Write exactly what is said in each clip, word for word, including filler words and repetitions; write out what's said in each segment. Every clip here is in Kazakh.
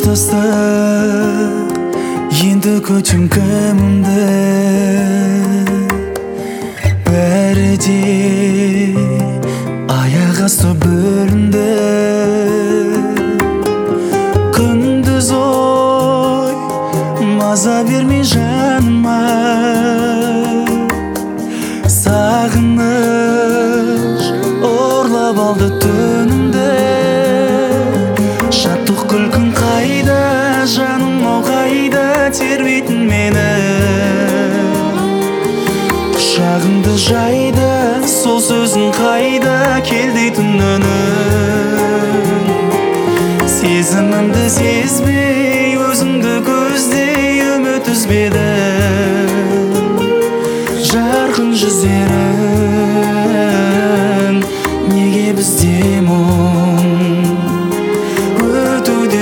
астастық, енді көтім кімімді. Бәрі де аяқ асты бөлінді. Күндіз ой маза бермей жаныма, сағыныш орлап алды түнімді. Шаттық күлкің қайда, жаным ау қайда тербейтін мені. Құшағыңды жайды, сол сөзің қайда кел дейтін үнің. Сезімімді сезбей, өзіңді көздей үміт үзбедім. Жарқын жүздерің, неге бізде мұң өтуде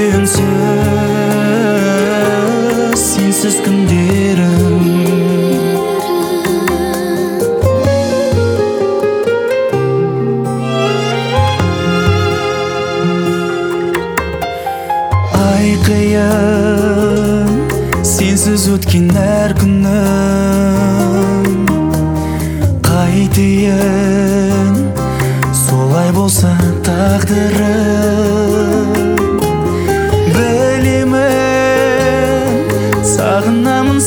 үнсіз сенсіз күндерім. Ай қиын сенсіз өткен әр күнім. Қайтейін солай болса тағдырым. Білемін сағынамын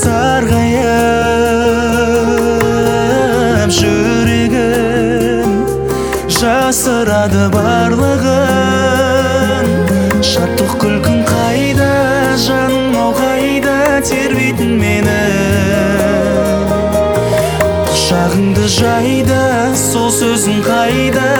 сарғайып, жүрегім жасырады барлығын. Шаттық күлкің қайда, жаным ау қайда тербейтін мені. Құшағыңды жайды, сол сөзің қайда